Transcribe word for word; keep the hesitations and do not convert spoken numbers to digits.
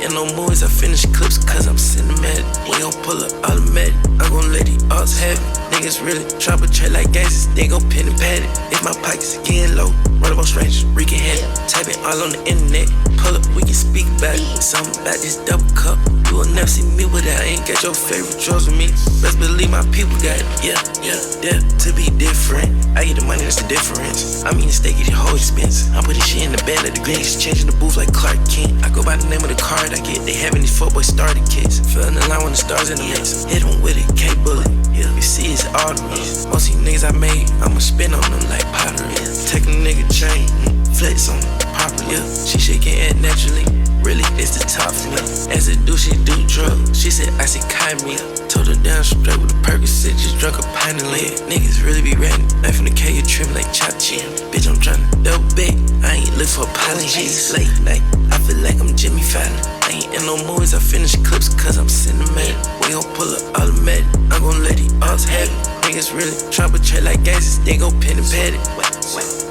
in no movies, I finish clips cause I'm cinematic. We gon' pull up automatic, I'm gon' let these odds have it. Niggas really try to trade like gangsters, they gon' pin and pat it. If my pockets getting low, run up on strangers, wreaking havoc. Type it all on the internet, pull up, we can speak about it. Something about this double cup, you will never see me without. I ain't got your favorite drugs with me, best believe my people got it. Yeah, yeah, yeah, to be different. I get the money, that's the difference. I mean, the steak, get the whole expense. I'm putting shit in the bed of the greens, changing the booth like Clark Kent. I go by the name of the card I get, they having these four boy starter kits. Feeling the line when the stars in the mix, hit them with it, K-Bullet. Yeah, you see it's arteries. Most of these niggas I made, I'ma spin on them like pottery. Take a nigga chain, flex on them properly. Yeah, she shaking it naturally, really it's the top for me. As it do, she do drugs. She said I see me. Told her down straight with a Percocet, just drunk a pint of lead. Niggas really be ratting, knife in the K, you trim like Chachi. Bitch, I'm tryna double back, I ain't look for apologies. Late night, I feel like I'm Jimmy Fallon. I ain't in no movies, I finish clips cause I'm cinematic. We gon' pull up automatic, I'm gon' let these odds have it. Niggas really try to trade like gangsters, they gon' pin and pat it.